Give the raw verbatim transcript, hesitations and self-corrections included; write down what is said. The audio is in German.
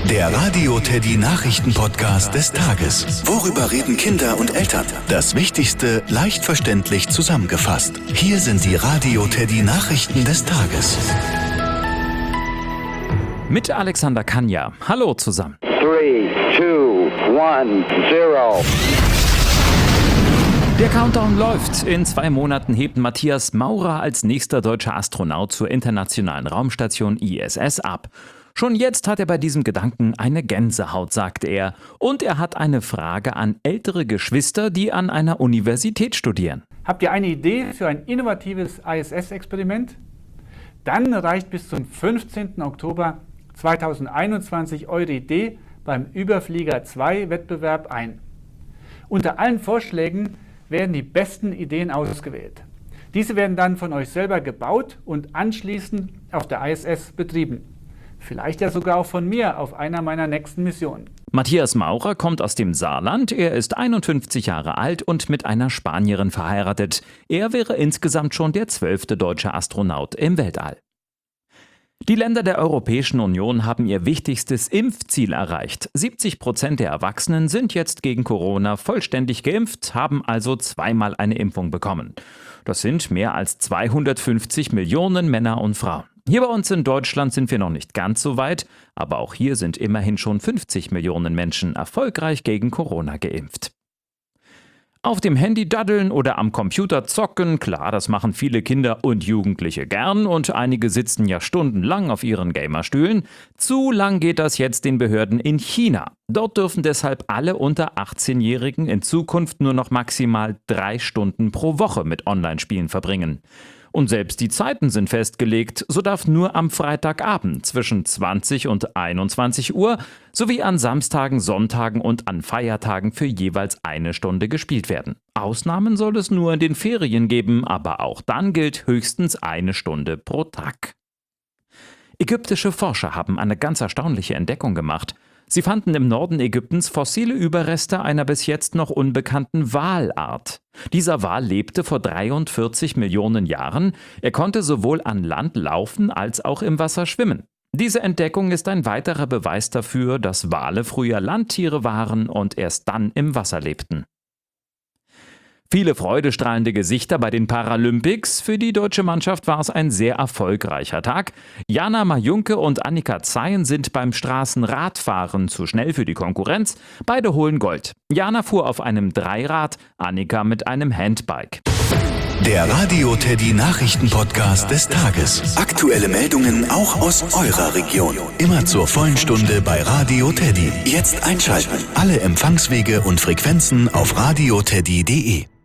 Der Radio Teddy Nachrichten-Podcast des Tages. Worüber reden Kinder und Eltern? Das Wichtigste leicht verständlich zusammengefasst. Hier sind die Radio Teddy Nachrichten des Tages. Mit Alexander Kanja. Hallo zusammen. Three, two, one, zero. Der Countdown läuft. In zwei Monaten hebt Matthias Maurer als nächster deutscher Astronaut zur internationalen Raumstation I S S ab. Schon jetzt hat er bei diesem Gedanken eine Gänsehaut, sagt er. Und er hat eine Frage an ältere Geschwister, die an einer Universität studieren. Habt ihr eine Idee für ein innovatives I S S-Experiment? Dann reicht bis zum fünfzehnten Oktober zweitausendeinundzwanzig eure Idee beim Überflieger zwei Wettbewerb ein. Unter allen Vorschlägen werden die besten Ideen ausgewählt. Diese werden dann von euch selber gebaut und anschließend auf der I S S betrieben. Vielleicht ja sogar auch von mir auf einer meiner nächsten Missionen. Matthias Maurer kommt aus dem Saarland. Er ist einundfünfzig Jahre alt und mit einer Spanierin verheiratet. Er wäre insgesamt schon der zwölfte deutsche Astronaut im Weltall. Die Länder der Europäischen Union haben ihr wichtigstes Impfziel erreicht. siebzig Prozent der Erwachsenen sind jetzt gegen Corona vollständig geimpft, haben also zweimal eine Impfung bekommen. Das sind mehr als zweihundertfünfzig Millionen Männer und Frauen. Hier bei uns in Deutschland sind wir noch nicht ganz so weit, aber auch hier sind immerhin schon fünfzig Millionen Menschen erfolgreich gegen Corona geimpft. Auf dem Handy daddeln oder am Computer zocken, klar, das machen viele Kinder und Jugendliche gern und einige sitzen ja stundenlang auf ihren Gamerstühlen. Zu lang geht das jetzt den Behörden in China. Dort dürfen deshalb alle unter achtzehnjährigen in Zukunft nur noch maximal drei Stunden pro Woche mit Online-Spielen verbringen. Und selbst die Zeiten sind festgelegt, so darf nur am Freitagabend zwischen zwanzig und einundzwanzig Uhr sowie an Samstagen, Sonntagen und an Feiertagen für jeweils eine Stunde gespielt werden. Ausnahmen soll es nur in den Ferien geben, aber auch dann gilt höchstens eine Stunde pro Tag. Ägyptische Forscher haben eine ganz erstaunliche Entdeckung gemacht. Sie fanden im Norden Ägyptens fossile Überreste einer bis jetzt noch unbekannten Walart. Dieser Wal lebte vor dreiundvierzig Millionen Jahren. Er konnte sowohl an Land laufen als auch im Wasser schwimmen. Diese Entdeckung ist ein weiterer Beweis dafür, dass Wale früher Landtiere waren und erst dann im Wasser lebten. Viele freudestrahlende Gesichter bei den Paralympics. Für die deutsche Mannschaft war es ein sehr erfolgreicher Tag. Jana Majunke und Annika Zeyen sind beim Straßenradfahren zu schnell für die Konkurrenz. Beide holen Gold. Jana fuhr auf einem Dreirad, Annika mit einem Handbike. Der Radio Teddy Nachrichten-Podcast des Tages. Aktuelle Meldungen auch aus eurer Region. Immer zur vollen Stunde bei Radio Teddy. Jetzt einschalten. Alle Empfangswege und Frequenzen auf radioteddy punkt de.